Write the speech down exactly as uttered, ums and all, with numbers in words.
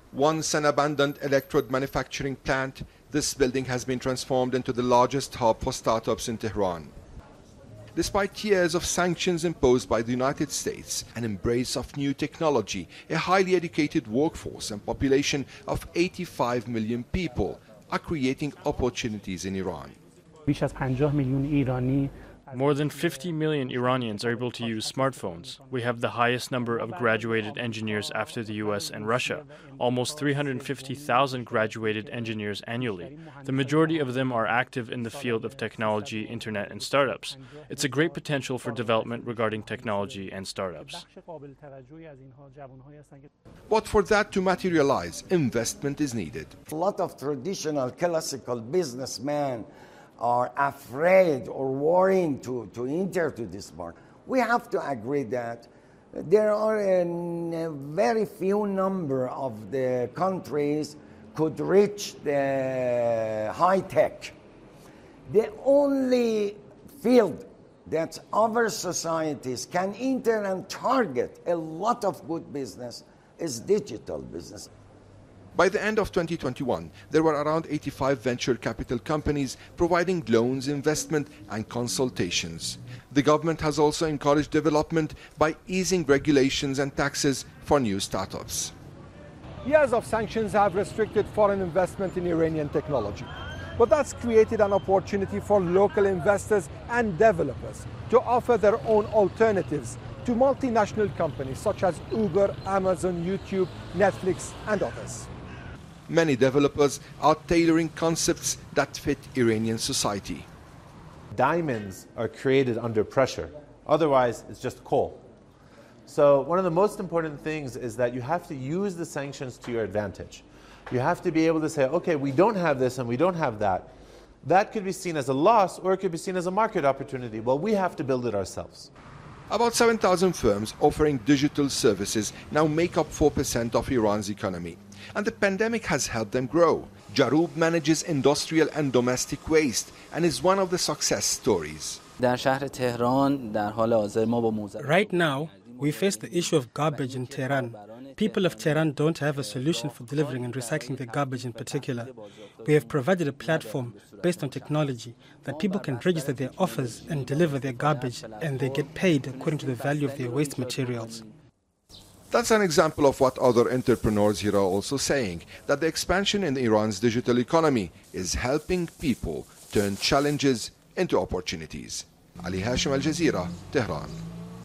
Once an abandoned electrode manufacturing plant, this building has been transformed into the largest hub for startups in Tehran. Despite years of sanctions imposed by the United States, an embrace of new technology, a highly educated workforce and population of eighty-five million people are creating opportunities in Iran. More than fifty million Iranians are able to use smartphones. We have the highest number of graduated engineers after the U S and Russia, almost three hundred fifty thousand graduated engineers annually. The majority of them are active in the field of technology, internet, and startups. It's a great potential for development regarding technology and startups. But for that to materialize, investment is needed. A lot of traditional classical businessmen are afraid or worrying to, to enter to this market. We have to agree that there are a, a very few number of the countries could reach the high tech. The only field that our societies can enter and target a lot of good business is digital business. By the end of twenty twenty-one, there were around eighty-five venture capital companies providing loans, investment, and consultations. The government has also encouraged development by easing regulations and taxes for new startups. Years of sanctions have restricted foreign investment in Iranian technology. But that's created an opportunity for local investors and developers to offer their own alternatives to multinational companies such as Uber, Amazon, YouTube, Netflix, and others. Many developers are tailoring concepts that fit Iranian society. Diamonds are created under pressure. Otherwise, it's just coal. So one of the most important things is that you have to use the sanctions to your advantage. You have to be able to say, okay, we don't have this and we don't have that. That could be seen as a loss or it could be seen as a market opportunity. Well, we have to build it ourselves. About seven thousand firms offering digital services now make up four percent of Iran's economy. And the pandemic has helped them grow. Jaroob manages industrial and domestic waste and is one of the success stories. Right now, we face the issue of garbage in Tehran. People of Tehran don't have a solution for delivering and recycling their garbage in particular. We have provided a platform based on technology that people can register their offers and deliver their garbage, and they get paid according to the value of their waste materials. That's an example of what other entrepreneurs here are also saying, that the expansion in Iran's digital economy is helping people turn challenges into opportunities. Ali Hashim, Al Jazeera, Tehran.